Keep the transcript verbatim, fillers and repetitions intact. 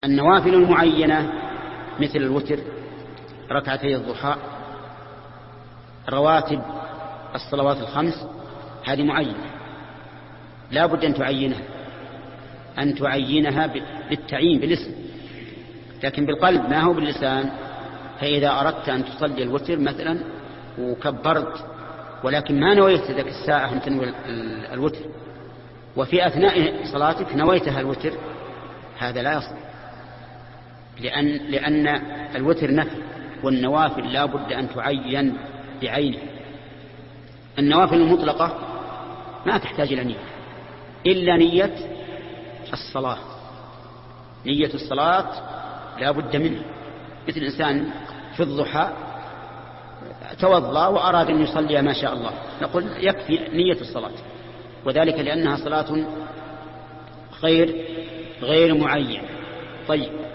النوافل المعينة مثل الوتر، ركعتي الضحى، رواتب الصلوات الخمس، هذه معينة لا بد أن تعينها أن تعينها بالتعيين بالاسم، لكن بالقلب ما هو باللسان. فإذا أردت أن تصلي الوتر مثلا وكبرت ولكن ما نويت ذلك الساعة أن تنوي الوتر، وفي أثناء صلاتك نويتها الوتر، هذا لا يصح، لأن, لأن الوتر نفل، والنوافل لا بد أن تعين بعينه. النوافل المطلقة ما تحتاج إلى نية إلا نية الصلاة. نية الصلاة لا بد منها، مثل الإنسان في الضحى توضأ وأراد أن يصلي ما شاء الله، نقول يكفي نية الصلاة، وذلك لأنها صلاة غير غير معين. طيب